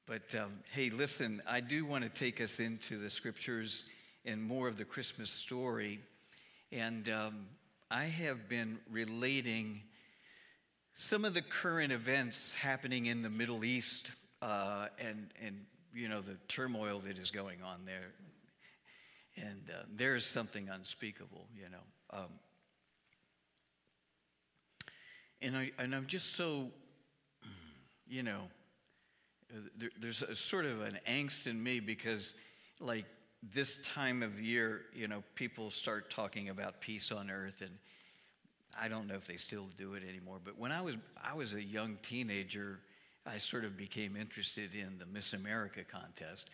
But hey, listen, I do want to take us into the scriptures and more of the Christmas story. And I have been relating some of the current events happening in the Middle East and you know, the turmoil that is going on there. And there is something unspeakable, you know. And I'm just so, you know, there's a sort of an angst in me because, like, this time of year, you know, people start talking about peace on earth, and I don't know if they still do it anymore. But when I was a young teenager, I sort of became interested in the Miss America contest,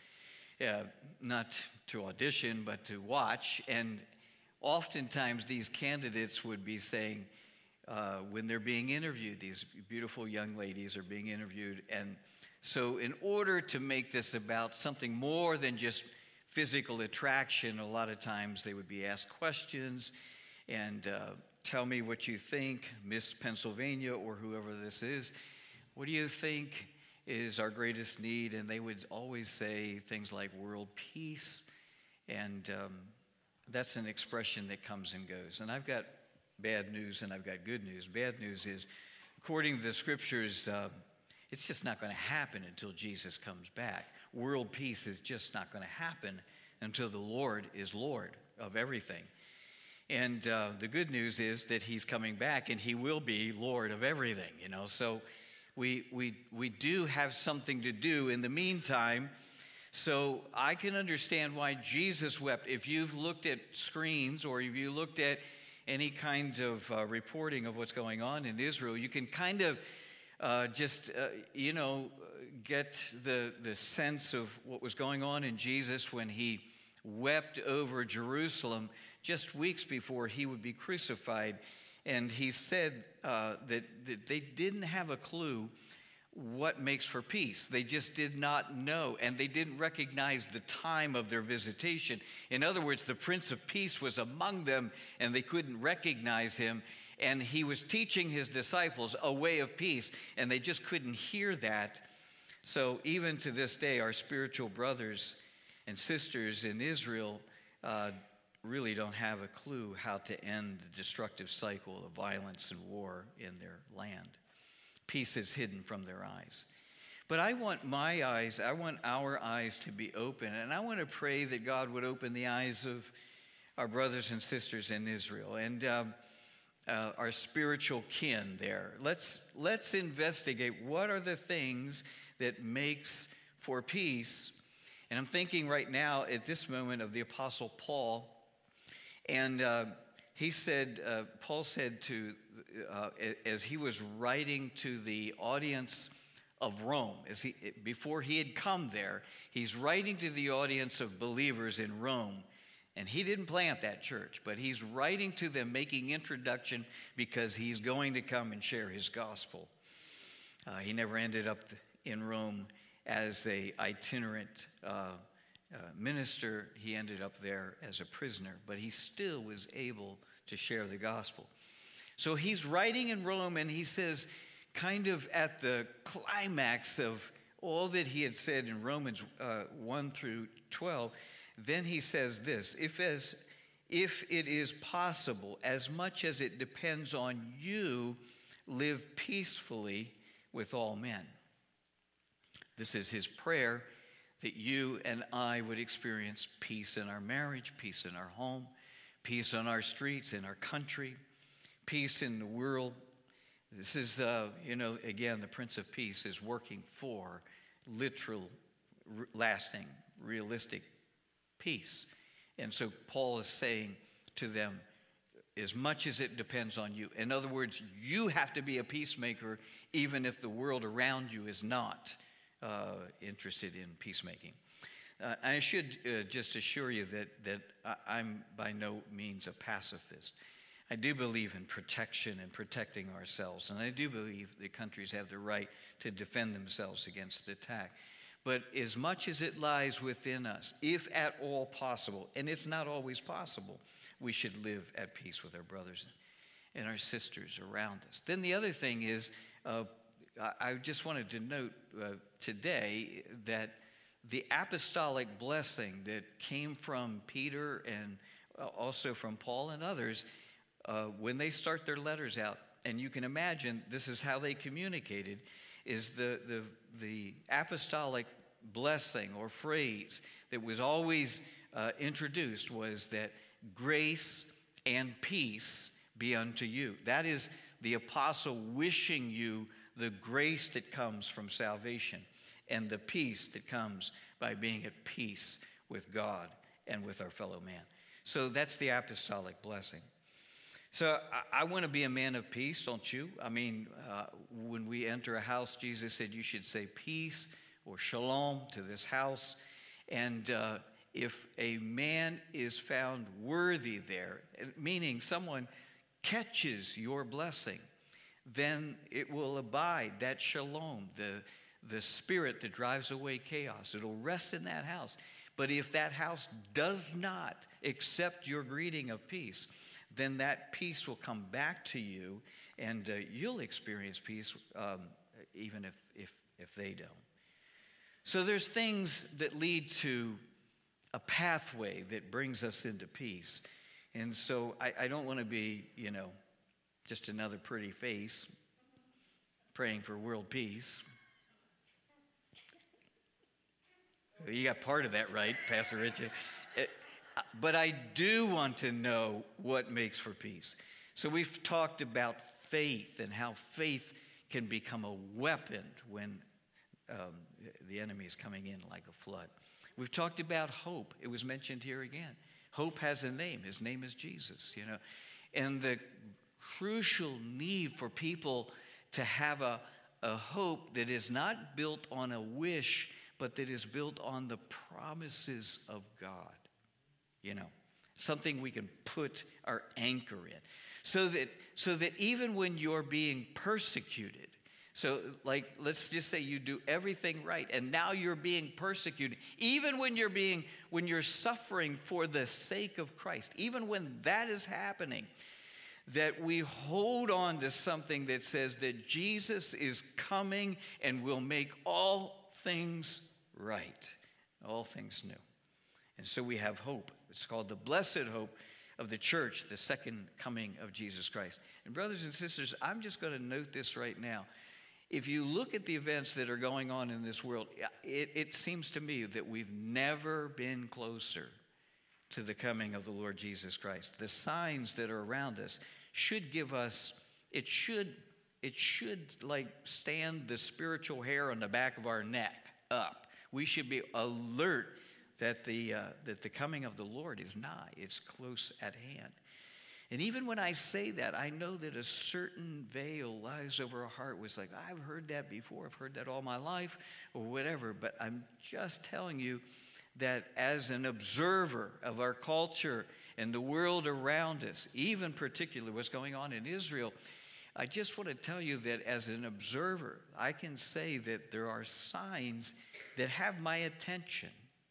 not to audition, but to watch. And oftentimes these candidates would be saying, when they're being interviewed, these beautiful young ladies are being interviewed. And so in order to make this about something more than just physical attraction, a lot of times they would be asked questions and tell me what you think, Miss Pennsylvania or whoever this is. What do you think is our greatest need? And they would always say things like world peace. And that's an expression that comes and goes. And I've got bad news and I've got good news. Bad news is, according to the scriptures, it's just not going to happen until Jesus comes back. World peace is just not going to happen until the Lord is Lord of everything. And the good news is that he's coming back and he will be Lord of everything, you know. So we do have something to do in the meantime. So I can understand why Jesus wept. If you've looked at screens or if you looked at any kind of reporting of what's going on in Israel, you can kind of you know, get the sense of what was going on in Jesus when he wept over Jerusalem just weeks before he would be crucified. And he said that they didn't have a clue what makes for peace. They just did not know, and they didn't recognize the time of their visitation. In other words, the Prince of Peace was among them, and they couldn't recognize him. And he was teaching his disciples a way of peace, and they just couldn't hear that. So even to this day, our spiritual brothers and sisters in Israel really don't have a clue how to end the destructive cycle of violence and war in their land. Peace is hidden from their eyes. But I want our eyes to be open, and I want to pray that God would open the eyes of our brothers and sisters in Israel and our spiritual kin there. Let's investigate what are the things that makes for peace. And I'm thinking right now at this moment of the Apostle Paul, and he said, Paul said to, as he was writing to the audience of Rome, before he had come there, he's writing to the audience of believers in Rome. And he didn't plant that church, but he's writing to them, making introduction because he's going to come and share his gospel. He never ended up in Rome as an itinerant minister. He ended up there as a prisoner, but he still was able to share the gospel. So he's writing in Rome, and he says, kind of at the climax of all that he had said in Romans 1 through 12, then he says this, if it is possible, as much as it depends on you, live peacefully with all men. This is his prayer, that you and I would experience peace in our marriage, peace in our home, peace on our streets, in our country, peace in the world. This is, you know, again, the Prince of Peace is working for literal, lasting, realistic peace. And so Paul is saying to them, as much as it depends on you. In other words, you have to be a peacemaker even if the world around you is not interested in peacemaking. I should just assure you that I'm by no means a pacifist. I do believe in protection and protecting ourselves, and I do believe that countries have the right to defend themselves against attack. But as much as it lies within us, if at all possible, and it's not always possible, we should live at peace with our brothers and our sisters around us. Then the other thing is I just wanted to note today that the apostolic blessing that came from Peter and also from Paul and others, when they start their letters out, and you can imagine this is how they communicated, is the apostolic blessing or phrase that was always introduced was that grace and peace be unto you. That is the apostle wishing you the grace that comes from salvation and the peace that comes by being at peace with God and with our fellow man. So that's the apostolic blessing. So I want to be a man of peace, don't you? I mean, when we enter a house, Jesus said you should say peace or shalom to this house. And if a man is found worthy there, meaning someone catches your blessing, then it will abide, that shalom, the spirit that drives away chaos. It'll rest in that house. But if that house does not accept your greeting of peace, then that peace will come back to you, and you'll experience peace even if they don't. So there's things that lead to a pathway that brings us into peace. And so I don't want to be, just another pretty face praying for world peace. You got part of that right, Pastor Rich. But I do want to know what makes for peace. So we've talked about faith and how faith can become a weapon when the enemy is coming in like a flood. We've talked about hope. It was mentioned here again. Hope has a name. His name is Jesus, And the crucial need for people to have a hope that is not built on a wish, but that is built on the promises of God. Something we can put our anchor in. So that even when you're being persecuted, so like let's just say you do everything right and now you're being persecuted, even when you're suffering for the sake of Christ, even when that is happening, that we hold on to something that says that Jesus is coming and will make all things right, all things new. And so we have hope. It's called the blessed hope of the church, the second coming of Jesus Christ. And brothers and sisters, I'm just going to note this right now. If you look at the events that are going on in this world, it seems to me that we've never been closer to the coming of the Lord Jesus Christ. The signs that are around us should give us, it should like stand the spiritual hair on the back of our neck up. We should be alert that the coming of the Lord is nigh. It's close at hand. And even when I say that, I know that a certain veil lies over our heart. Was like, I've heard that before. I've heard that all my life or whatever. But I'm just telling you that as an observer of our culture and the world around us, even particularly what's going on in Israel, I just want to tell you that as an observer, I can say that there are signs that have my attention.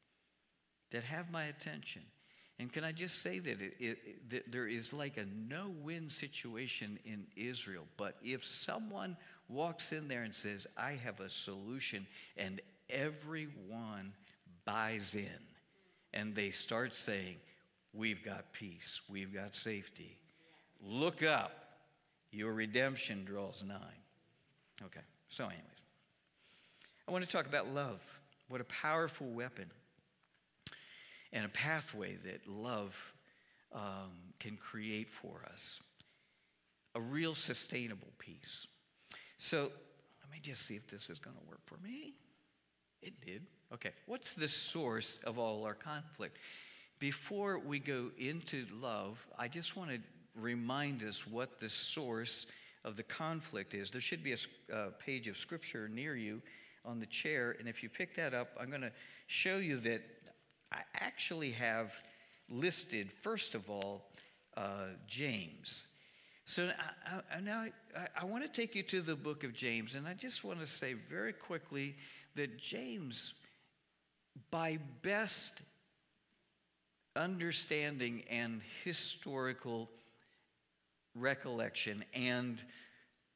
And can I just say that that there is like a no-win situation in Israel. But if someone walks in there and says, I have a solution, and everyone buys in, and they start saying, we've got peace, we've got safety. Look up, your redemption draws nigh. Okay, so anyways, I want to talk about love. What a powerful weapon and a pathway that love can create for us. A real sustainable peace. So let me just see if this is going to work for me. It did. Okay, what's the source of all our conflict? Before we go into love, I just want to remind us what the source of the conflict is. There should be a page of scripture near you on the chair, and if you pick that up, I'm going to show you that I actually have listed, first of all, James. So now I want to take you to the book of James, and I just want to say very quickly that James, by best understanding and historical recollection and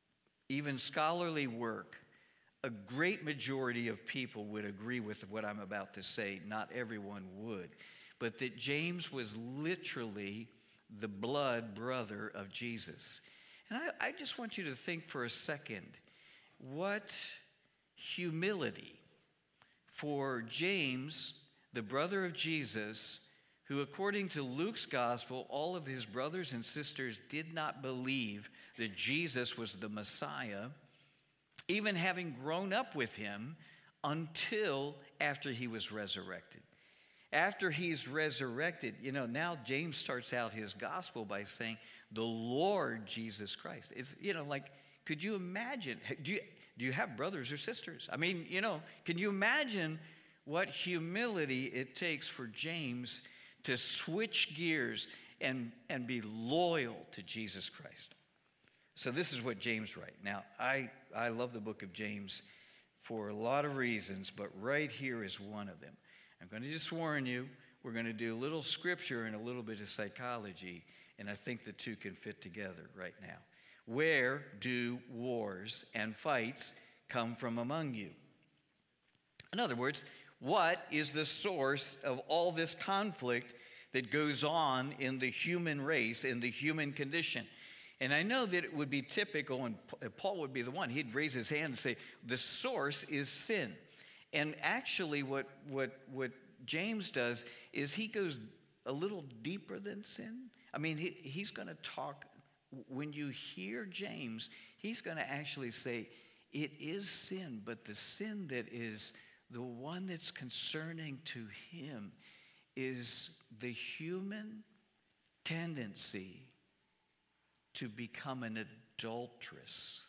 even scholarly work, a great majority of people would agree with what I'm about to say. Not everyone would. But that James was literally the blood brother of Jesus. And I just want you to think for a second, what humility for James, the brother of Jesus, who according to Luke's gospel, all of his brothers and sisters did not believe that Jesus was the Messiah, even having grown up with him until after he was resurrected. After he's resurrected, now James starts out his gospel by saying, the Lord Jesus Christ. It's, could you imagine? Do you have brothers or sisters? I mean, can you imagine what humility it takes for James to switch gears and be loyal to Jesus Christ? So this is what James writes. Now, I love the book of James for a lot of reasons, but right here is one of them. I'm going to just warn you, we're going to do a little scripture and a little bit of psychology, and I think the two can fit together right now. Where do wars and fights come from among you? In other words, what is the source of all this conflict that goes on in the human race, in the human condition? And I know that it would be typical, and Paul would be the one, he'd raise his hand and say, the source is sin. And actually what James does is he goes a little deeper than sin. I mean, he's going to talk, when you hear James, he's going to actually say, it is sin, but the sin that is the one that's concerning to him is the human tendency to become an adulteress,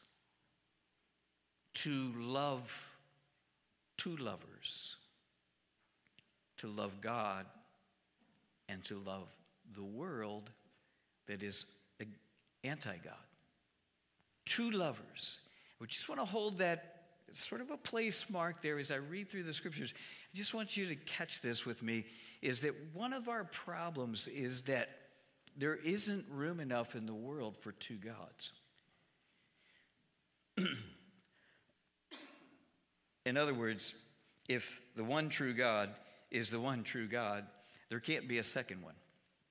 to love two lovers, to love God and to love the world that is anti-God. Two lovers. We just want to hold that sort of a place mark there as I read through the scriptures. I just want you to catch this with me, is that one of our problems is that there isn't room enough in the world for two gods. In other words, if the one true God is the one true God, there can't be a second one,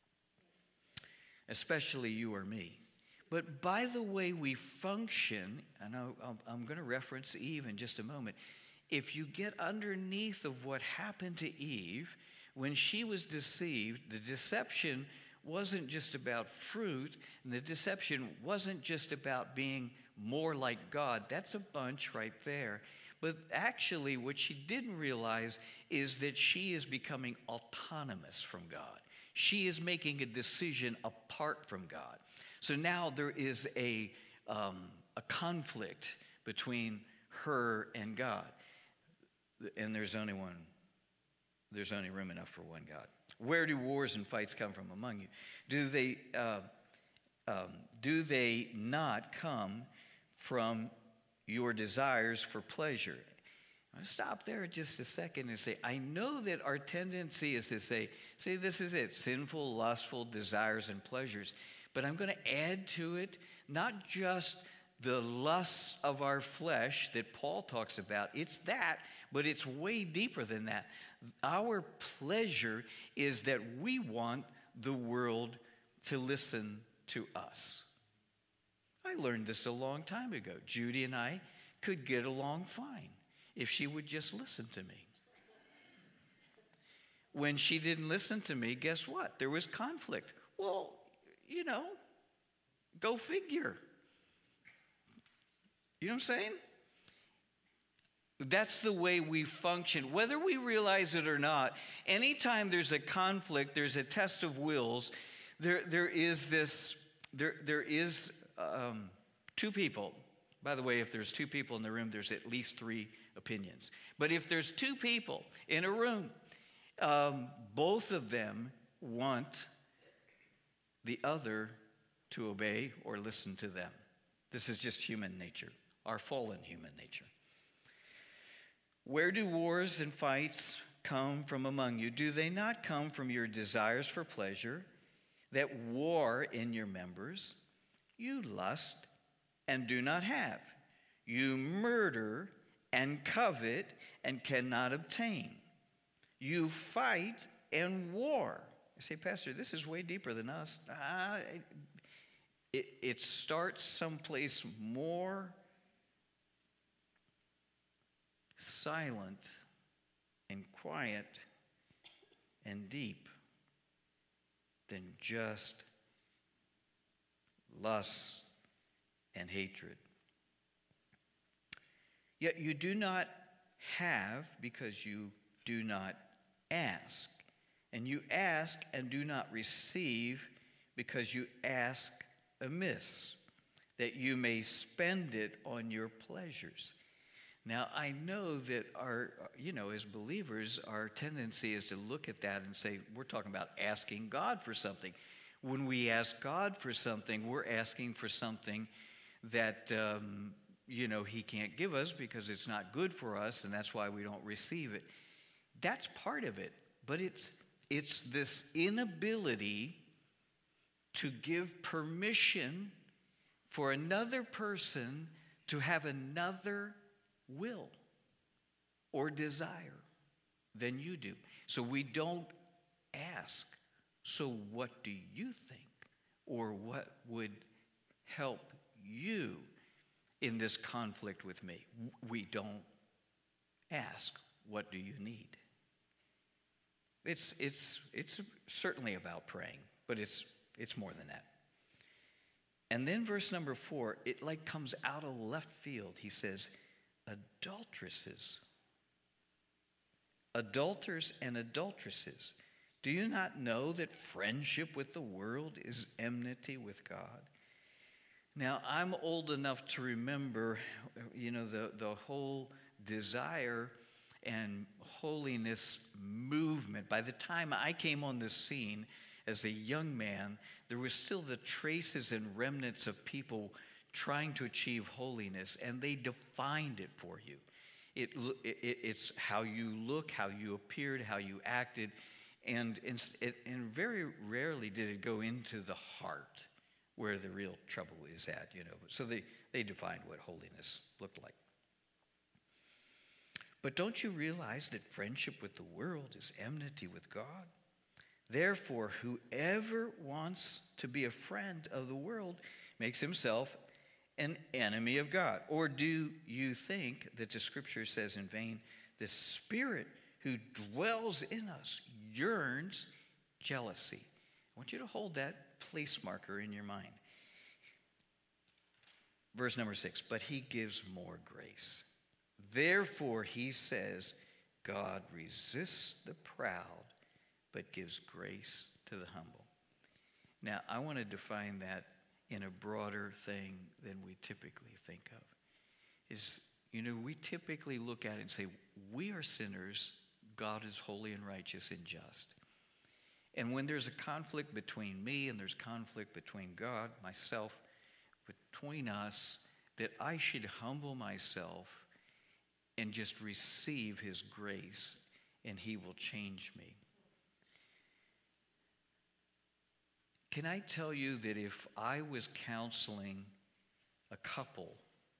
especially you or me. But by the way we function, and I'm going to reference Eve in just a moment, if you get underneath of what happened to Eve, when she was deceived, the deception wasn't just about fruit, and the deception wasn't just about being more like God. That's a bunch right there. But actually, what she didn't realize is that she is becoming autonomous from God. She is making a decision apart from God. So now there is a conflict between her and God. And there's only room enough for one God. Where do wars and fights come from among you? Do they not come from your desires for pleasure? I'll stop there just a second and say, I know that our tendency is to say this is it, sinful, lustful desires and pleasures. But I'm going to add to it not just the lusts of our flesh that Paul talks about. It's that, but it's way deeper than that. Our pleasure is that we want the world to listen to us. I learned this a long time ago. Judy and I could get along fine if she would just listen to me. When she didn't listen to me, guess what? There was conflict. Well, go figure. You know what I'm saying? That's the way we function. Whether we realize it or not, anytime there's a conflict, there's a test of wills, there is two people. By the way, if there's two people in the room, there's at least three opinions. But if there's two people in a room, both of them want the other to obey or listen to them. This is just human nature, our fallen human nature. Where do wars and fights come from among you? Do they not come from your desires for pleasure that war in your members? You lust and do not have. You murder and covet and cannot obtain. You fight and war. I say, Pastor, this is way deeper than us. It starts someplace more silent and quiet and deep than just lust and hatred. Yet you do not have because you do not ask. And you ask and do not receive because you ask amiss, that you may spend it on your pleasures. Now, I know that as believers, our tendency is to look at that and say, we're talking about asking God for something. When we ask God for something, we're asking for something that, He can't give us because it's not good for us, and that's why we don't receive it. That's part of it, but it's this inability to give permission for another person to have another will or desire than you do. So we don't ask, so what do you think? Or what would help you in this conflict with me? We don't ask, what do you need? It's certainly about praying, but it's more than that. And then verse number 4, it like comes out of left field. He says, adulteresses, adulterers and adulteresses, do you not know that friendship with the world is enmity with God? Now, I'm old enough to remember, the whole desire and holiness movement. By the time I came on the scene as a young man, there was still the traces and remnants of people trying to achieve holiness, and they defined it for you. It's how you look, how you appeared, how you acted, and very rarely did it go into the heart where the real trouble is at, So they defined what holiness looked like. But don't you realize that friendship with the world is enmity with God? Therefore, whoever wants to be a friend of the world makes himself an enemy of God. Or do you think that the scripture says in vain, the Spirit who dwells in us yearns jealousy? I want you to hold that place marker in your mind. Verse number 6, but he gives more grace. Therefore, he says, God resists the proud, but gives grace to the humble. Now, I want to define that in a broader thing than we typically think of. We typically look at it and say, we are sinners, God is holy and righteous and just. And when there's a conflict between me and there's conflict between God, myself, between us, that I should humble myself and just receive his grace, and he will change me. Can I tell you that if I was counseling a couple,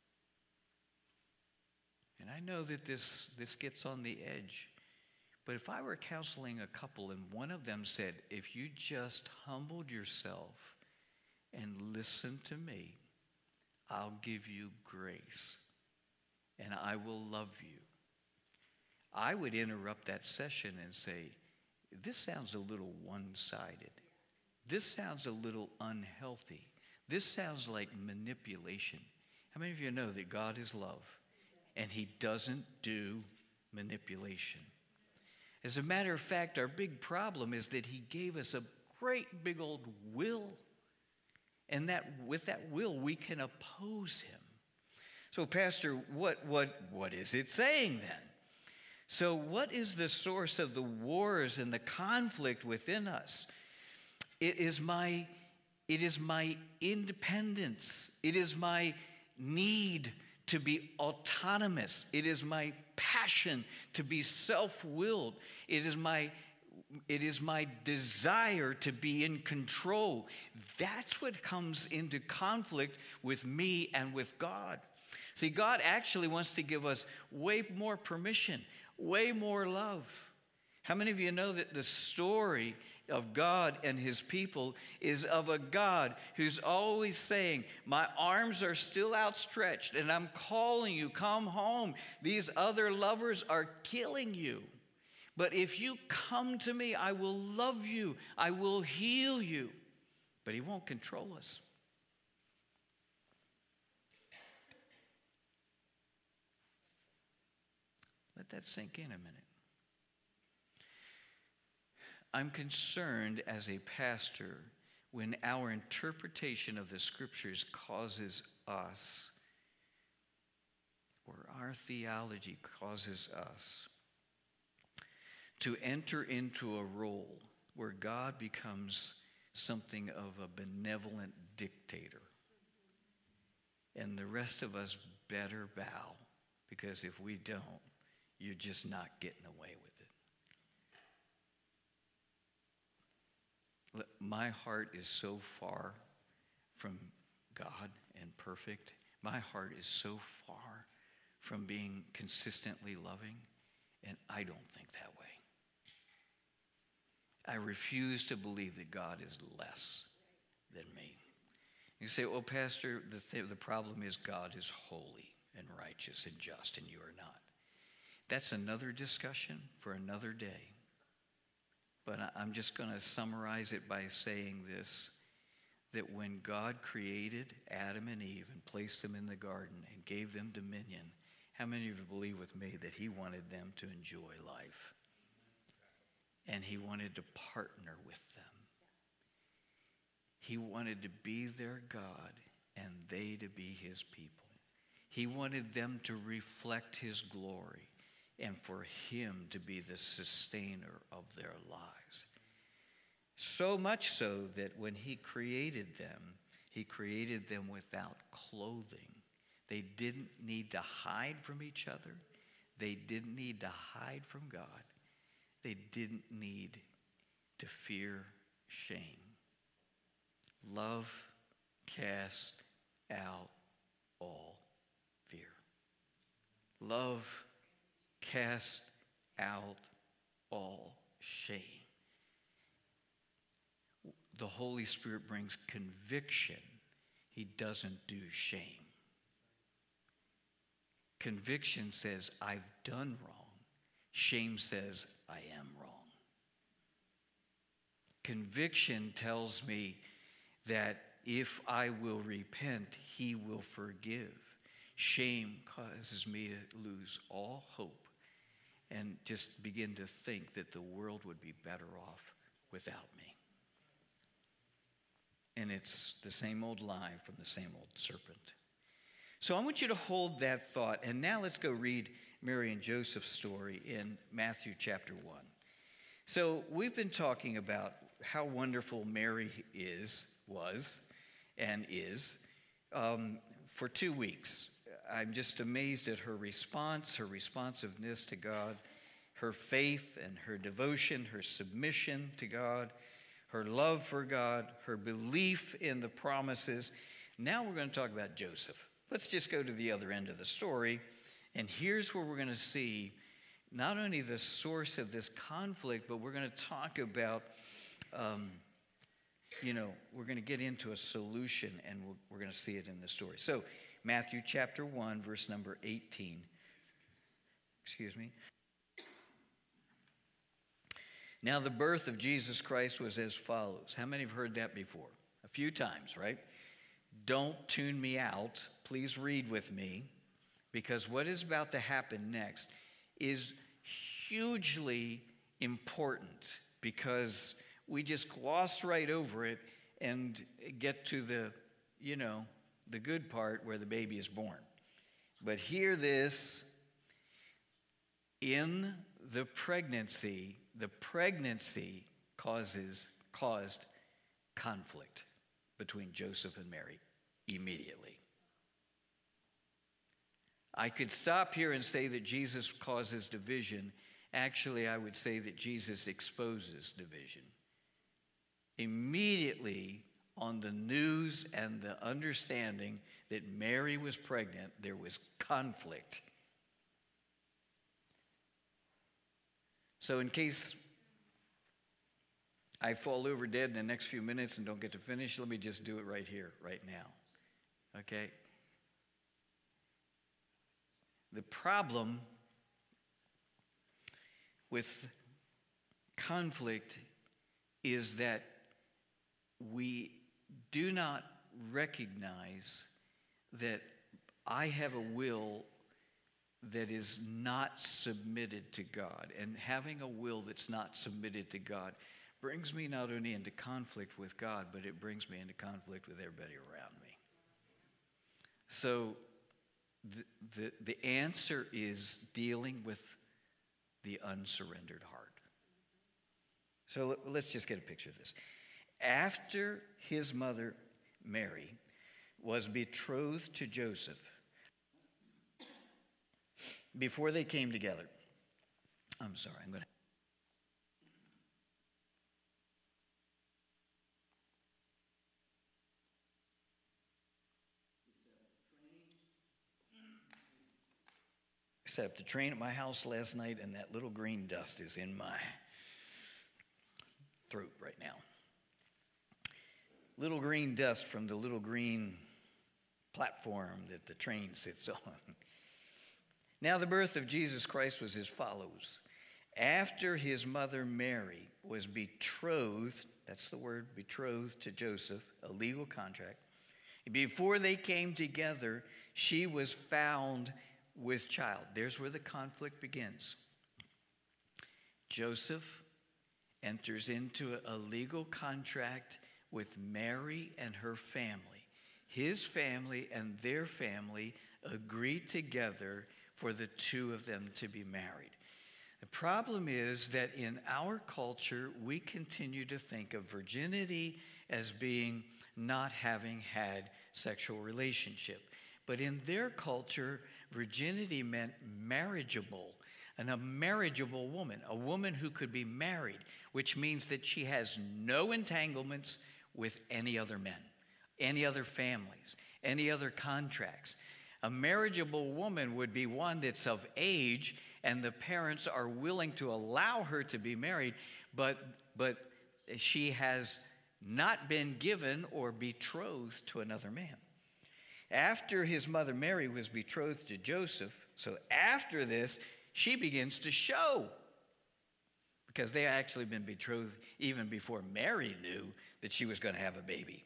and I know that this gets on the edge, but if I were counseling a couple and one of them said, if you just humbled yourself and listened to me, I'll give you grace and I will love you, I would interrupt that session and say, this sounds a little one-sided. This sounds a little unhealthy. This sounds like manipulation. How many of you know that God is love and he doesn't do manipulation? As a matter of fact, our big problem is that he gave us a great big old will, and that with that will we can oppose him. So, Pastor, what is it saying then? So what is the source of the wars and the conflict within us? It is my independence. It is my need to be autonomous. It is my passion to be self-willed. It is my desire to be in control. That's what comes into conflict with me and with God. See, God actually wants to give us way more permission, way more love. How many of you know that the story of God and his people is of a God who's always saying, my arms are still outstretched and I'm calling you, come home. These other lovers are killing you. But if you come to me, I will love you. I will heal you. But he won't control us. Let that sink in a minute. I'm concerned as a pastor when our interpretation of the scriptures causes us, or our theology causes us, to enter into a role where God becomes something of a benevolent dictator. And the rest of us better bow, because if we don't, you're just not getting away with it. My heart is so far from God and perfect. My heart is so far from being consistently loving, and I don't think that way. I refuse to believe that God is less than me. You say, well, Pastor, the problem is God is holy and righteous and just, and you are not. That's another discussion for another day. But I'm just going to summarize it by saying this, that when God created Adam and Eve and placed them in the garden and gave them dominion, how many of you believe with me that he wanted them to enjoy life? And he wanted to partner with them. He wanted to be their God and they to be his people. He wanted them to reflect his glory and for him to be the sustainer of their lives. So much so that when he created them without clothing. They didn't need to hide from each other. They didn't need to hide from God. They didn't need to fear shame. Love casts out all fear. Love casts out all shame. The Holy Spirit brings conviction. He doesn't do shame. Conviction says, I've done wrong. Shame says, I am wrong. Conviction tells me that if I will repent, he will forgive. Shame causes me to lose all hope and just begin to think that the world would be better off without me. And it's the same old lie from the same old serpent. So I want you to hold that thought. And now let's go read Mary and Joseph's story in Matthew chapter 1. So we've been talking about how wonderful Mary was, for 2 weeks. I'm just amazed at her response, her responsiveness to God, her faith and her devotion, her submission to God, her love for God, her belief in the promises. Now we're going to talk about Joseph. Let's just go to the other end of the story. And here's where we're going to see not only the source of this conflict, but we're going to talk about, we're going to get into a solution, and we're going to see it in the story. So Matthew chapter 1, verse number 18. Now the birth of Jesus Christ was as follows. How many have heard that before? A few times, right? Don't tune me out. Please read with me, because what is about to happen next is hugely important, because we just gloss right over it and get to the good part where the baby is born. But hear this. In the pregnancy caused conflict between Joseph and Mary immediately. I could stop here and say that Jesus causes division. Actually, I would say that Jesus exposes division. Immediately on the news and the understanding that Mary was pregnant, there was conflict. So in case I fall over dead in the next few minutes and don't get to finish, let me just do it right here, right now. Okay? The problem with conflict is that we do not recognize that I have a will that is not submitted to God. And having a will that's not submitted to God brings me not only into conflict with God, but it brings me into conflict with everybody around me. So the answer is dealing with the unsurrendered heart. So let's just get a picture of this. After his mother, Mary, was betrothed to Joseph, before they came together, I'm sorry, I'm going to. Set up the train at my house last night, and that little green dust is in my throat right now. Little green dust from the little green platform that the train sits on. Now, the birth of Jesus Christ was as follows. After his mother Mary was betrothed, that's the word, betrothed to Joseph, a legal contract, before they came together, she was found with child. There's where the conflict begins. Joseph enters into a legal contract with Mary and her family. His family and their family agree together for the two of them to be married. The problem is that in our culture, we continue to think of virginity as being not having had sexual relationship. But in their culture, virginity meant marriageable, and a marriageable woman, a woman who could be married, which means that she has no entanglements with any other men, any other families, any other contracts. A marriageable woman would be one that's of age, and the parents are willing to allow her to be married, but she has not been given or betrothed to another man. After his mother Mary was betrothed to Joseph, so after this, she begins to show, because they had actually been betrothed even before Mary knew that she was going to have a baby.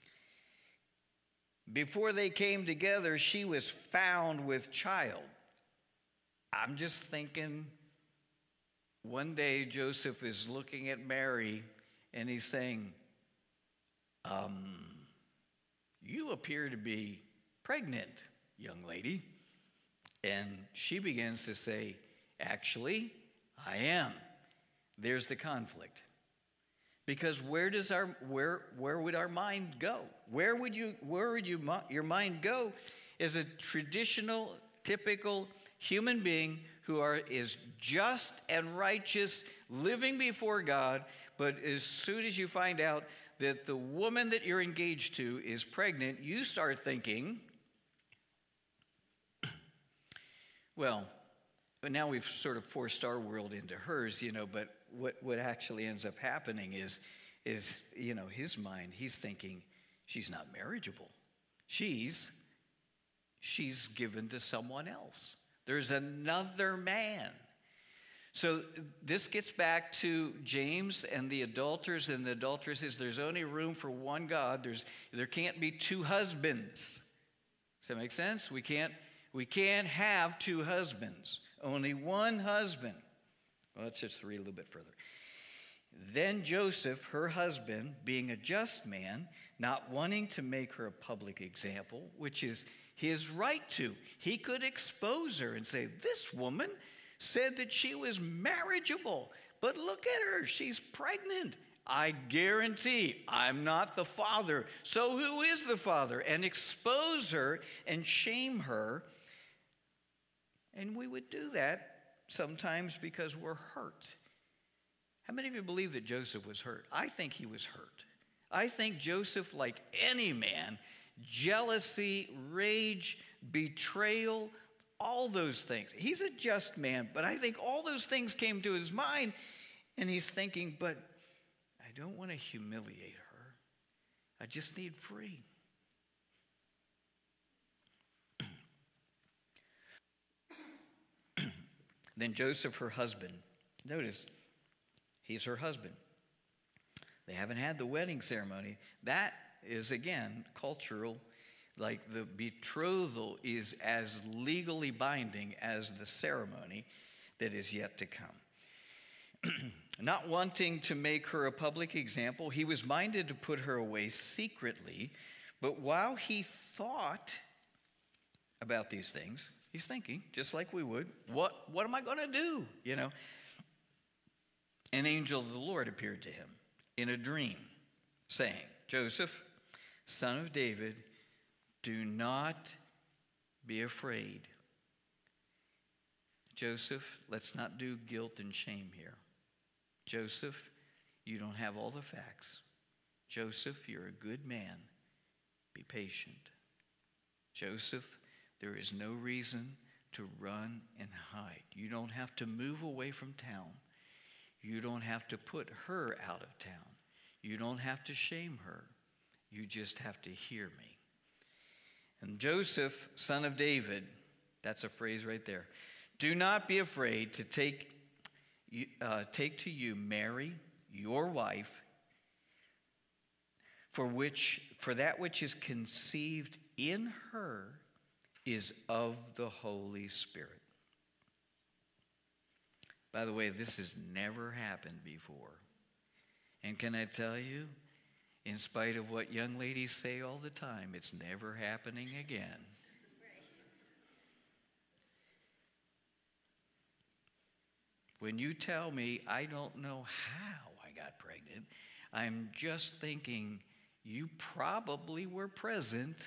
Before they came together, she was found with child. I'm just thinking, one day Joseph is looking at Mary and he's saying, you appear to be pregnant, young lady. And she begins to say, actually, I am. There's the conflict. Because where would our mind go? Where would your mind go as a traditional, typical human being who is just and righteous, living before God, but as soon as you find out that the woman that you're engaged to is pregnant, you start thinking, well, now we've sort of forced our world into hers, but what actually ends up happening is his mind, he's thinking, she's not marriageable. She's given to someone else. There's another man. So this gets back to James and the adulterers and the adulteresses. There's only room for one God. There can't be two husbands. Does that make sense? We can't have two husbands. Only one husband. Well, let's just read a little bit further. Then Joseph, her husband, being a just man, not wanting to make her a public example, which is his right to, he could expose her and say, this woman said that she was marriageable, but look at her, she's pregnant. I guarantee I'm not the father. So who is the father? And expose her and shame her. And we would do that sometimes because we're hurt. How many of you believe that Joseph was hurt? I think he was hurt. I think Joseph, like any man, jealousy, rage, betrayal, all those things. He's a just man, but I think all those things came to his mind, and he's thinking, but I don't want to humiliate her. I just need free. Then Joseph, her husband, notice, he's her husband. They haven't had the wedding ceremony. That is, again, cultural. Like the betrothal is as legally binding as the ceremony that is yet to come. Not wanting to make her a public example, he was minded to put her away secretly. But while he thought about these things, he's thinking, just like we would, what am I going to do? You know, an angel of the Lord appeared to him in a dream, saying, Joseph, son of David, do not be afraid. Joseph, let's not do guilt and shame here. Joseph, you don't have all the facts. Joseph, you're a good man. Be patient. Joseph, there is no reason to run and hide. You don't have to move away from town. You don't have to put her out of town. You don't have to shame her. You just have to hear me. And Joseph, son of David, that's a phrase right there. Do not be afraid to take to you Mary, your wife, for that which is conceived in her is of the Holy Spirit. By the way, this has never happened before. And can I tell you, in spite of what young ladies say all the time, it's never happening again. When you tell me I don't know how I got pregnant, I'm just thinking you probably were present.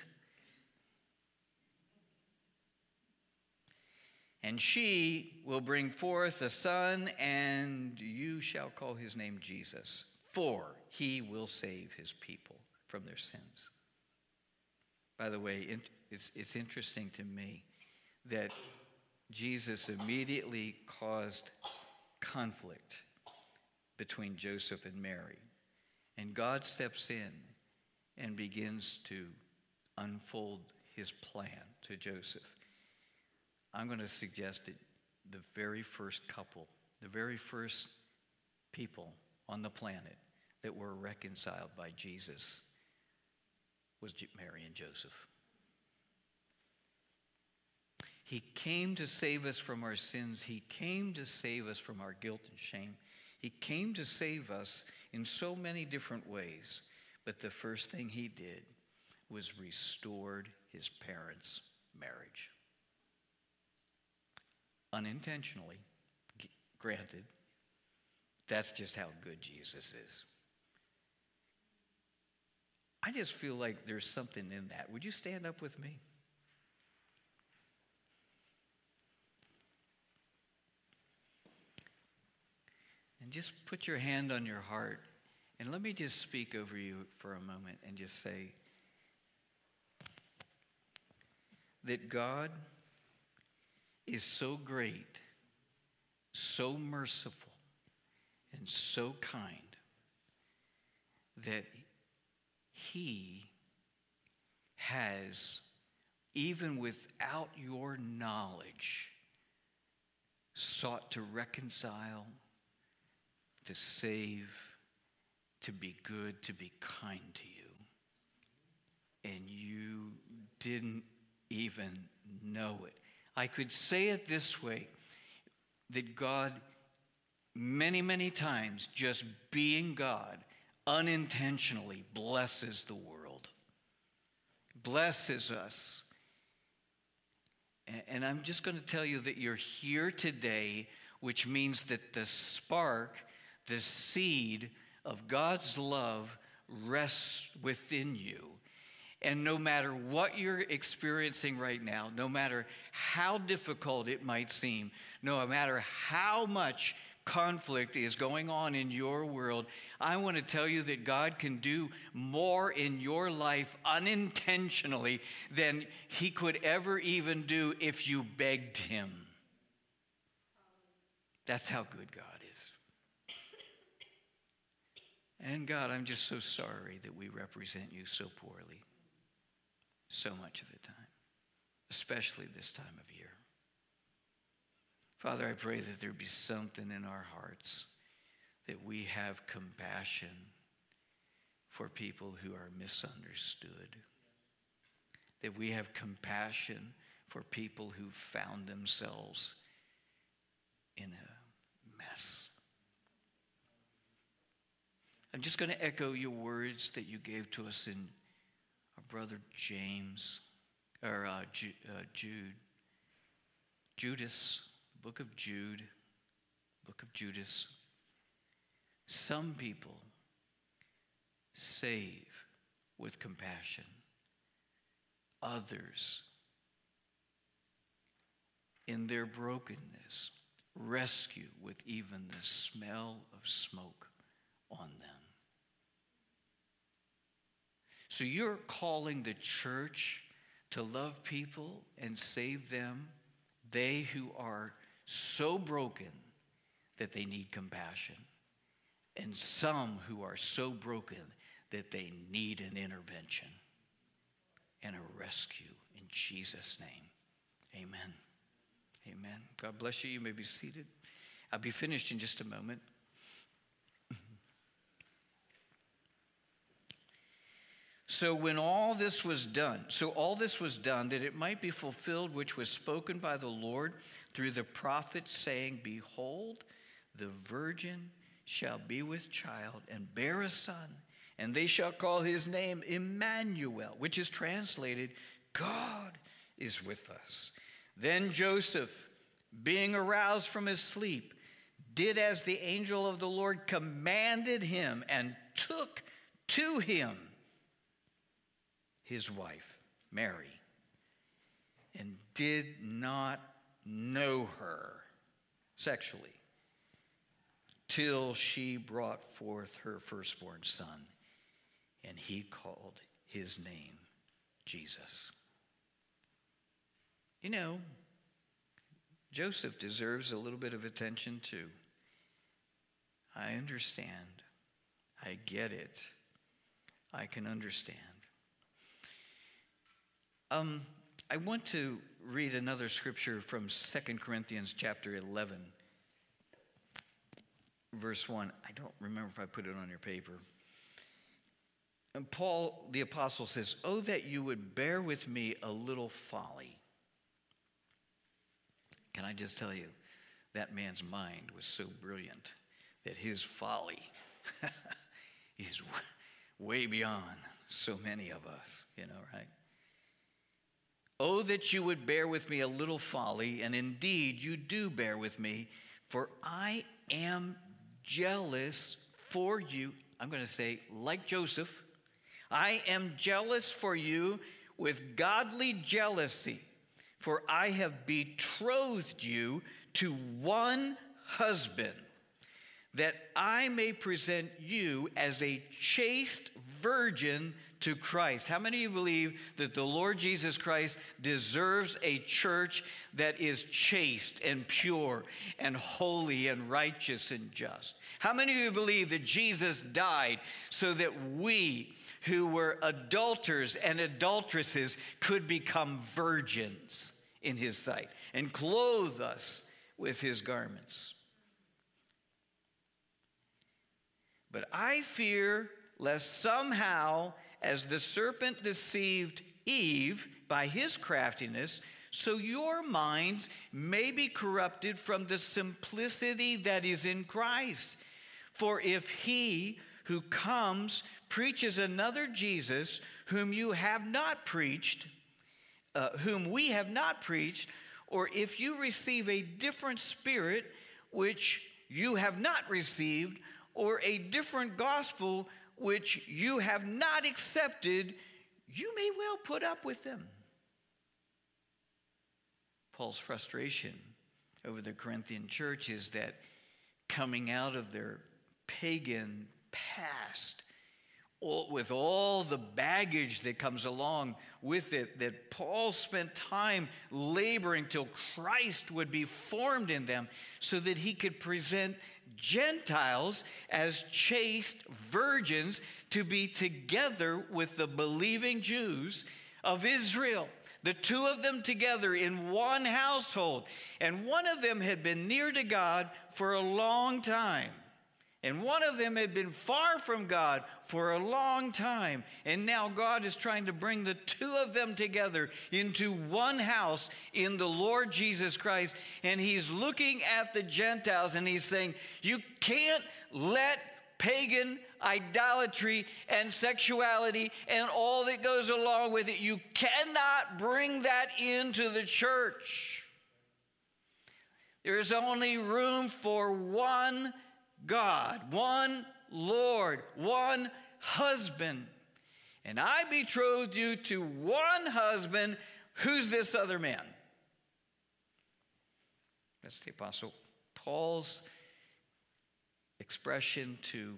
And she will bring forth a son, and you shall call his name Jesus, for he will save his people from their sins. By the way, it's interesting to me that Jesus immediately caused conflict between Joseph and Mary. And God steps in and begins to unfold his plan to Joseph. I'm going to suggest that the very first couple, the very first people on the planet that were reconciled by Jesus was Mary and Joseph. He came to save us from our sins. He came to save us from our guilt and shame. He came to save us in so many different ways. But the first thing he did was restored his parents' marriage. Unintentionally, granted. That's just how good Jesus is. I just feel like there's something in that. Would you stand up with me? And just put your hand on your heart, and let me just speak over you for a moment and just say that God is so great, so merciful, and so kind that he has, even without your knowledge, sought to reconcile, to save, to be good, to be kind to you. And you didn't even know it. I could say it this way, that God, many, many times, just being God, unintentionally blesses the world, blesses us. And I'm just going to tell you that you're here today, which means that the spark, the seed of God's love rests within you. And no matter what you're experiencing right now, no matter how difficult it might seem, no matter how much conflict is going on in your world, I want to tell you that God can do more in your life unintentionally than he could ever even do if you begged him. That's how good God is. And God, I'm just so sorry that we represent you so poorly so much of the time, especially this time of year. Father, I pray that there be something in our hearts that we have compassion for people who are misunderstood, that we have compassion for people who found themselves in a mess. I'm just going to echo your words that you gave to us in our brother James, or Judas, book of Jude, book of Judas. Some people save with compassion. Others, in their brokenness, rescue with even the smell of smoke on them. So you're calling the church to love people and save them, they who are so broken that they need compassion, and some who are so broken that they need an intervention and a rescue. In Jesus' name, amen. Amen. God bless you. You may be seated. I'll be finished in just a moment. So all this was done that it might be fulfilled which was spoken by the Lord through the prophet, saying, Behold, the virgin shall be with child and bear a son, and they shall call his name Emmanuel, which is translated, God is with us. Then Joseph, being aroused from his sleep, did as the angel of the Lord commanded him, and took to him his wife, Mary, and did not know her sexually till she brought forth her firstborn son, and he called his name Jesus. You know, Joseph deserves a little bit of attention too. I understand. I get it. I can understand. I want to read another scripture from 2 Corinthians chapter 11, verse 1. I don't remember if I put it on your paper. And Paul, the apostle, says, Oh, that you would bear with me a little folly. Can I just tell you, that man's mind was so brilliant that his folly is way beyond so many of us, right? Oh, that you would bear with me a little folly, and indeed you do bear with me, for I am jealous for you. I'm going to say, like Joseph, I am jealous for you with godly jealousy, for I have betrothed you to one husband, that I may present you as a chaste virgin to Christ. How many of you believe that the Lord Jesus Christ deserves a church that is chaste and pure and holy and righteous and just? How many of you believe that Jesus died so that we who were adulterers and adulteresses could become virgins in his sight and clothe us with his garments? But I fear lest somehow, as the serpent deceived Eve by his craftiness, so your minds may be corrupted from the simplicity that is in Christ. For if he who comes preaches another Jesus, whom you have not preached, whom we have not preached, or if you receive a different spirit which you have not received, or a different gospel which you have not accepted, you may well put up with them. Paul's frustration over the Corinthian church is that coming out of their pagan past, with all the baggage that comes along with it, that Paul spent time laboring till Christ would be formed in them so that he could present Gentiles as chaste virgins to be together with the believing Jews of Israel. The two of them together in one household. And one of them had been near to God for a long time. And one of them had been far from God for a long time. And now God is trying to bring the two of them together into one house in the Lord Jesus Christ. And he's looking at the Gentiles and he's saying, you can't let pagan idolatry and sexuality and all that goes along with it, you cannot bring that into the church. There is only room for one God, one Lord, one husband. And I betrothed you to one husband. Who's this other man? That's the Apostle Paul's expression to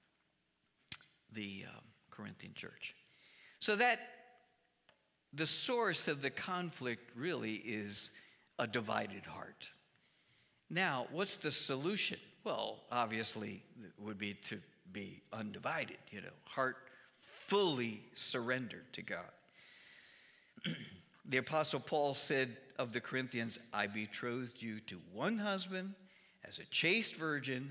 the Corinthian church. So that the source of the conflict really is a divided heart. Now, what's the solution? Well, obviously, it would be to be undivided, heart fully surrendered to God. The Apostle Paul said of the Corinthians, I betrothed you to one husband as a chaste virgin.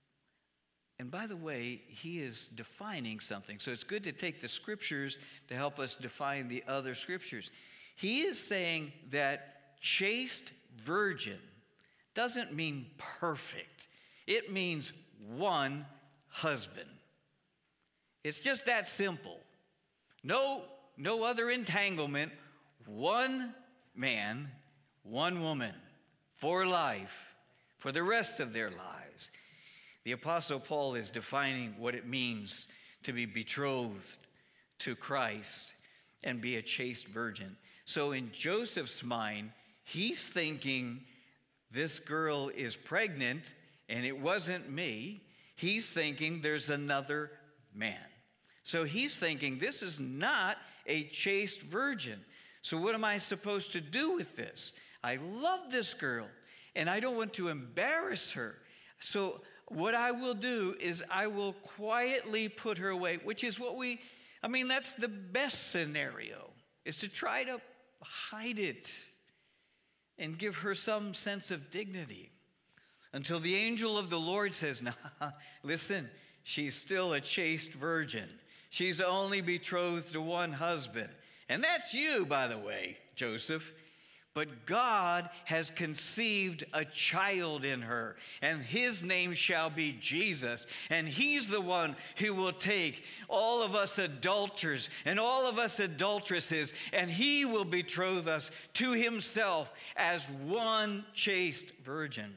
And by the way, he is defining something. So it's good to take the scriptures to help us define the other scriptures. He is saying that chaste virgin doesn't mean perfect. It means one husband. It's just that simple. No other entanglement. One man, one woman for life, for the rest of their lives. The Apostle Paul is defining what it means to be betrothed to Christ and be a chaste virgin. So in Joseph's mind, he's thinking this girl is pregnant and it wasn't me. He's thinking there's another man. So he's thinking this is not a chaste virgin. So what am I supposed to do with this? I love this girl and I don't want to embarrass her. So what I will do is I will quietly put her away, which is that's the best scenario, is to try to hide it and give her some sense of dignity. Until the angel of the Lord says, nah, listen, she's still a chaste virgin. She's only betrothed to one husband. And that's you, by the way, Joseph. But God has conceived a child in her, and his name shall be Jesus. And he's the one who will take all of us adulterers and all of us adulteresses, and he will betroth us to himself as one chaste virgin.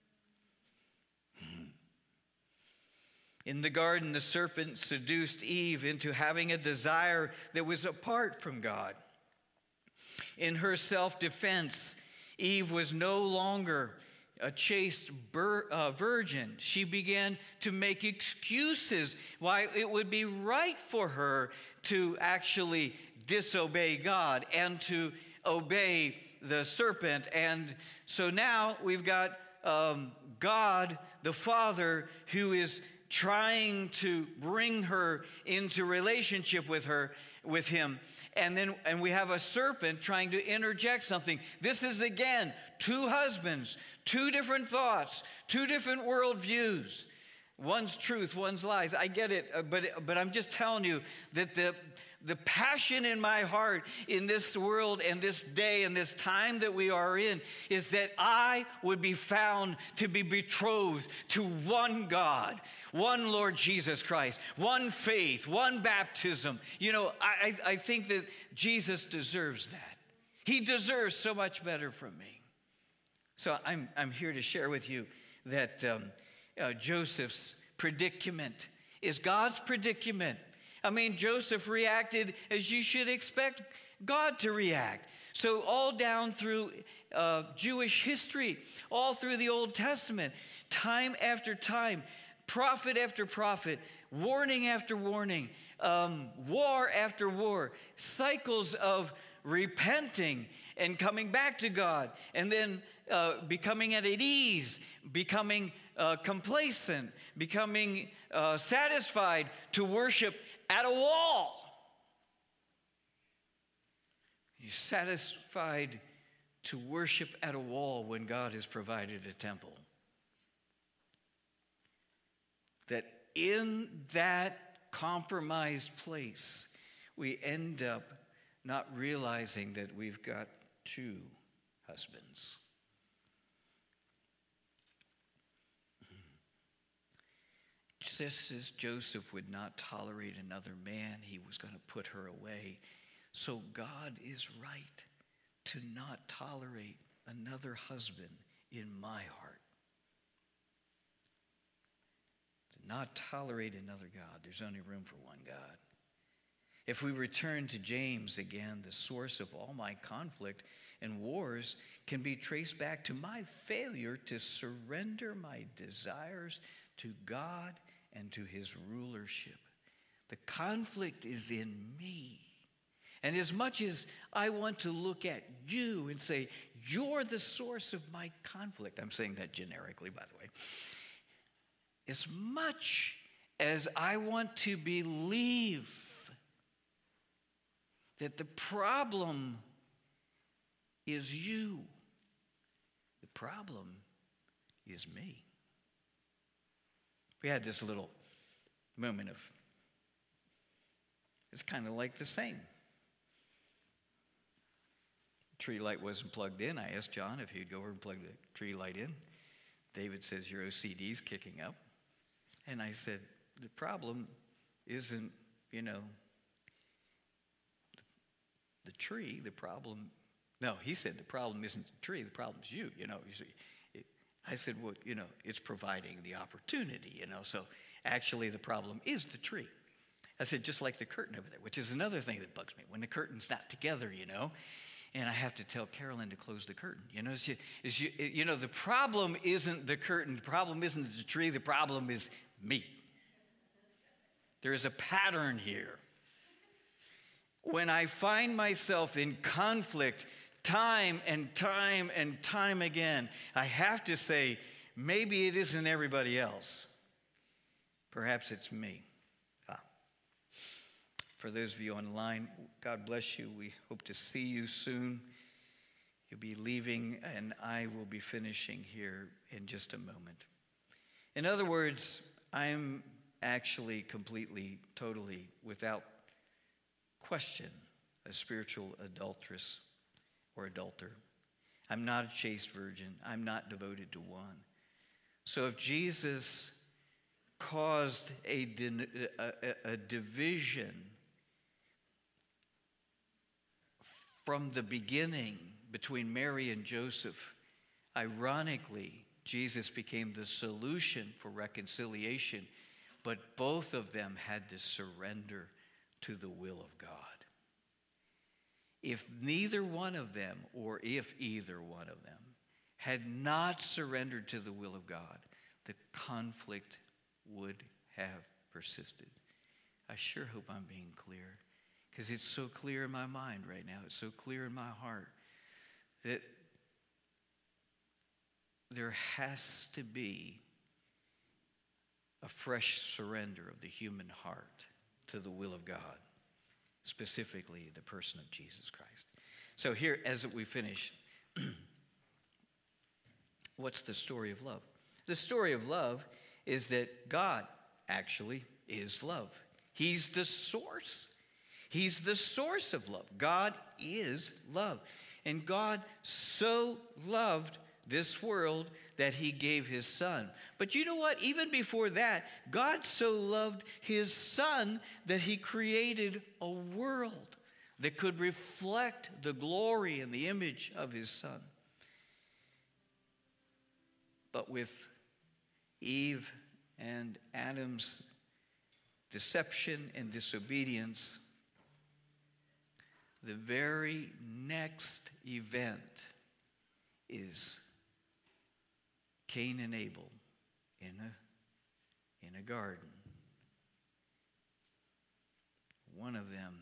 In the garden, the serpent seduced Eve into having a desire that was apart from God. In her self-defense, Eve was no longer a chaste virgin. She began to make excuses why it would be right for her to actually disobey God and to obey the serpent. And so now we've got God, the Father, who is trying to bring her into relationship with him. And we have a serpent trying to interject something. This is, again, two husbands, two different thoughts, two different worldviews. One's truth, one's lies. I get it, but I'm just telling you that the passion in my heart in this world and this day and this time that we are in is that I would be found to be betrothed to one God, one Lord Jesus Christ, one faith, one baptism. I think that Jesus deserves that. He deserves so much better from me. So I'm here to share with you that Joseph's predicament is God's predicament. Joseph reacted as you should expect God to react. So all down through Jewish history, all through the Old Testament, time after time, prophet after prophet, warning after warning, war after war, cycles of repenting and coming back to God, and then becoming at ease, becoming complacent, becoming satisfied to worship at a wall. You're satisfied to worship at a wall when God has provided a temple. That in that compromised place, we end up not realizing that we've got two husbands. Just as Joseph would not tolerate another man, he was going to put her away. So God is right to not tolerate another husband in my heart. To not tolerate another God. There's only room for one God. If we return to James again, the source of all my conflict and wars can be traced back to my failure to surrender my desires to God and to his rulership. The conflict is in me. And as much as I want to look at you and say, you're the source of my conflict, I'm saying that generically, by the way, as much as I want to believe that the problem is you, the problem is me. We had this little moment of, it's kind of like the same. Tree light wasn't plugged in. I asked John if he'd go over and plug the tree light in. David says, your OCD's kicking up. And I said, the problem isn't, the tree, the problem. No, he said, the problem isn't the tree, the problem's you, I said, well, it's providing the opportunity, So actually the problem is the tree. I said, just like the curtain over there, which is another thing that bugs me. When the curtain's not together, and I have to tell Carolyn to close the curtain. The problem isn't the curtain. The problem isn't the tree. The problem is me. There is a pattern here. When I find myself in conflict time and time and time again, I have to say, maybe it isn't everybody else. Perhaps it's me. For those of you online, God bless you. We hope to see you soon. You'll be leaving, and I will be finishing here in just a moment. In other words, I'm actually completely, totally, without question, a spiritual adulteress or adulterer. I'm not a chaste virgin. I'm not devoted to one. So if Jesus caused a division from the beginning between Mary and Joseph, ironically, Jesus became the solution for reconciliation, but both of them had to surrender to the will of God. If neither one of them, or if either one of them, had not surrendered to the will of God, the conflict would have persisted. I sure hope I'm being clear, because it's so clear in my mind right now. It's so clear in my heart that there has to be a fresh surrender of the human heart to the will of God, specifically the person of Jesus Christ. So here, as we finish, what's the story of love? The story of love is that God actually is love. He's the source. He's the source of love. God is love. And God so loved this world that he gave his son. But you know what? Even before that, God so loved his son that he created a world that could reflect the glory and the image of his son. But with Eve and Adam's deception and disobedience, the very next event is Cain and Abel in a garden. One of them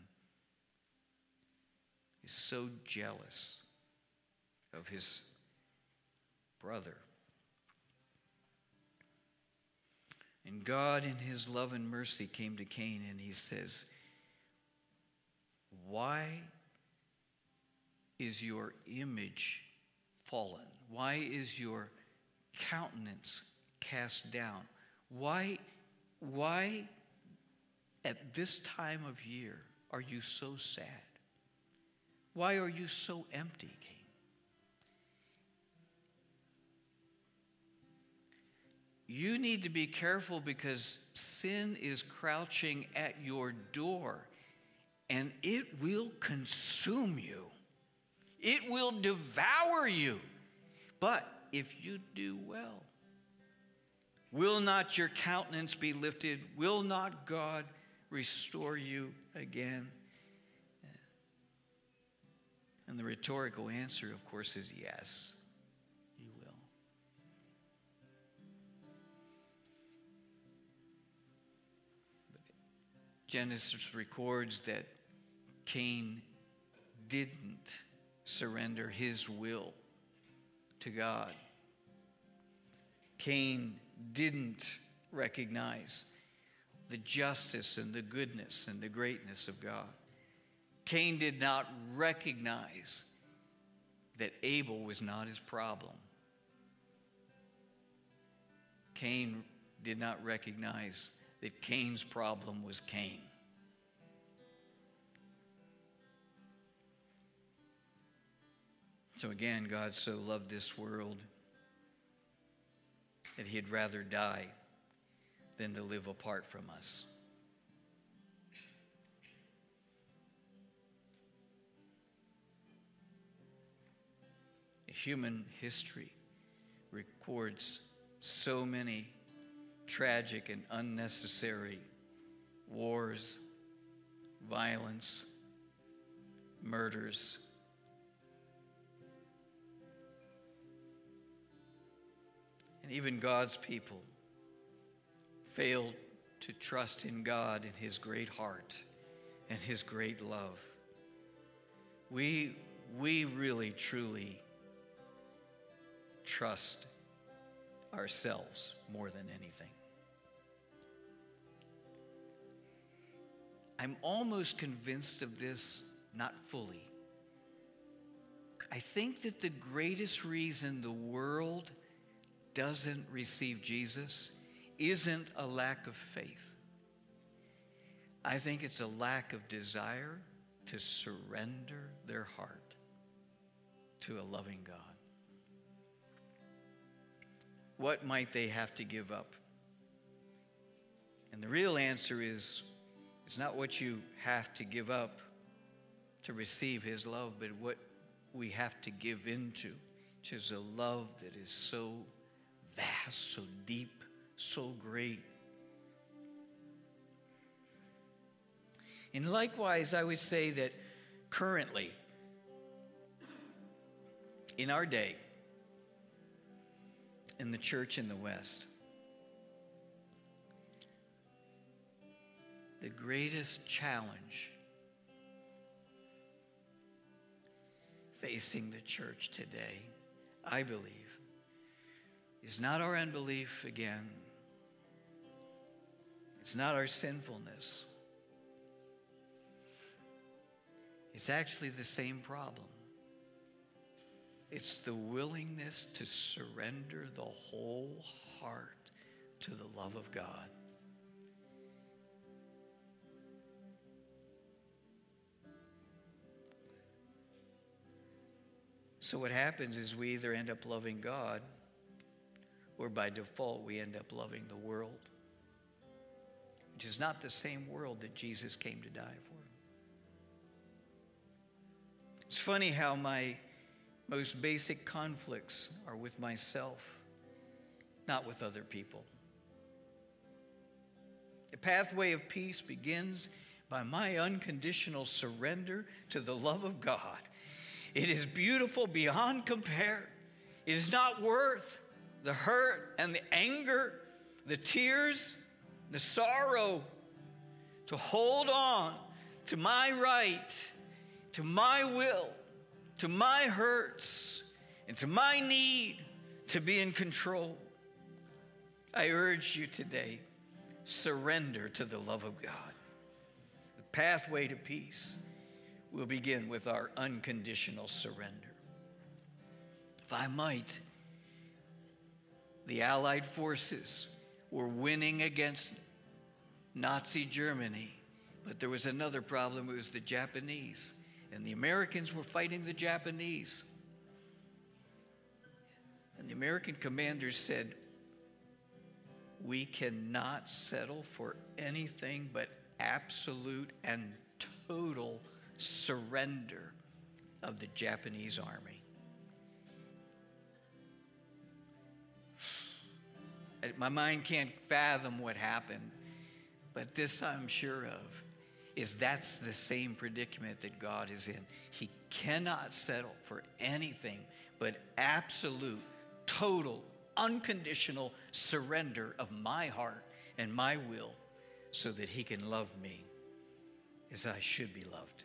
is so jealous of his brother. And God, in his love and mercy, came to Cain and he says, why is your image fallen? Why is your countenance cast down? Why at this time of year are you so sad? Why are you so empty, Cain? You need to be careful because sin is crouching at your door and it will consume you. It will devour you. But if you do well, will not your countenance be lifted? Will not God restore you again? And the rhetorical answer, of course, is yes, He will. But Genesis records that Cain didn't surrender his will to God. Cain didn't recognize the justice and the goodness and the greatness of God. Cain did not recognize that Abel was not his problem. Cain did not recognize that Cain's problem was Cain. So again, God so loved this world that He'd rather die than to live apart from us. Human history records so many tragic and unnecessary wars, violence, murders. And even God's people failed to trust in God and His great heart and His great love. We really, truly trust ourselves more than anything. I'm almost convinced of this, not fully. I think that the greatest reason the world doesn't receive Jesus isn't a lack of faith. I think it's a lack of desire to surrender their heart to a loving God. What might they have to give up? And the real answer is, it's not what you have to give up to receive His love, but what we have to give into, which is a love that is so vast, so deep, so great. And likewise, I would say that currently, in our day, in the church in the West, the greatest challenge facing the church today, I believe, is not our unbelief again. It's not our sinfulness. It's actually the same problem. It's the willingness to surrender the whole heart to the love of God. So what happens is we either end up loving God, or by default we end up loving the world, which is not the same world that Jesus came to die for. It's funny how my most basic conflicts are with myself, not with other people. The pathway of peace begins by my unconditional surrender to the love of God. It is beautiful beyond compare. It is not worth the hurt and the anger, the tears, the sorrow to hold on to my right, to my will, to my hurts, and to my need to be in control. I urge you today, surrender to the love of God. The pathway to peace will begin with our unconditional surrender. If I might, the Allied forces were winning against Nazi Germany, but there was another problem. It was the Japanese, and the Americans were fighting the Japanese. And the American commanders said, we cannot settle for anything but absolute and total surrender of the Japanese army. My mind can't fathom what happened, but this I'm sure of, is that's the same predicament that God is in. He cannot settle for anything but absolute, total, unconditional surrender of my heart and my will so that he can love me as I should be loved.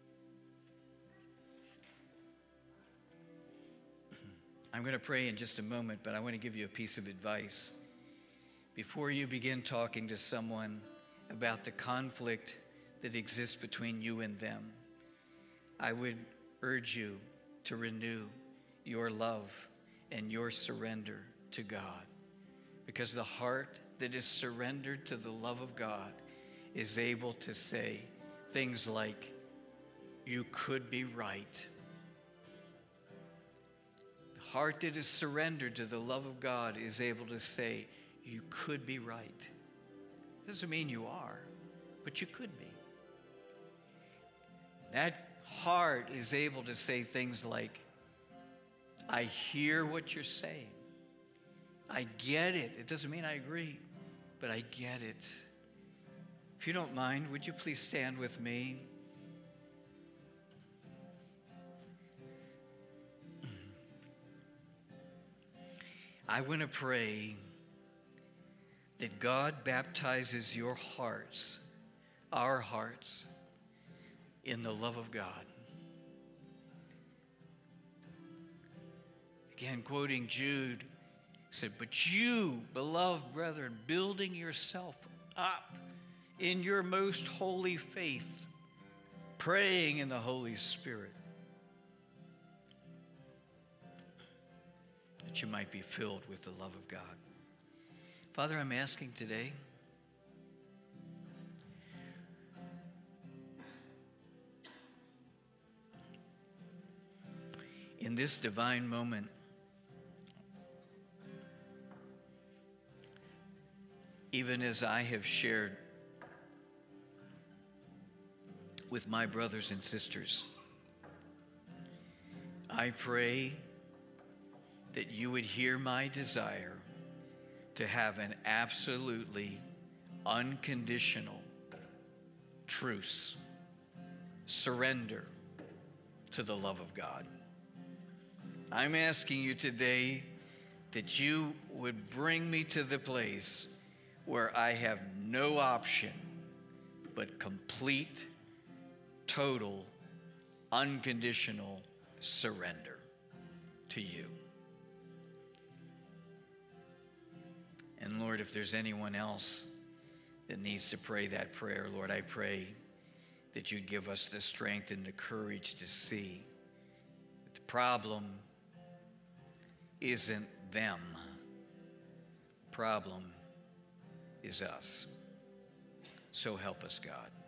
I'm going to pray in just a moment, but I want to give you a piece of advice. Before you begin talking to someone about the conflict that exists between you and them, I would urge you to renew your love and your surrender to God. Because the heart that is surrendered to the love of God is able to say things like, you could be right. The heart that is surrendered to the love of God is able to say, you could be right. Doesn't mean you are, but you could be. That heart is able to say things like, I hear what you're saying. I get it. It doesn't mean I agree, but I get it. If you don't mind, would you please stand with me? I want to pray that God baptizes your hearts, our hearts, in the love of God. Again, quoting Jude, said, but you, beloved brethren, building yourself up in your most holy faith, praying in the Holy Spirit, that you might be filled with the love of God. Father, I'm asking today, in this divine moment, even as I have shared with my brothers and sisters, I pray that you would hear my desire to have an absolutely unconditional truce, surrender to the love of God. I'm asking you today that you would bring me to the place where I have no option but complete, total, unconditional surrender to you. And Lord, if there's anyone else that needs to pray that prayer, Lord, I pray that you'd give us the strength and the courage to see that the problem isn't them. The problem is us. So help us, God.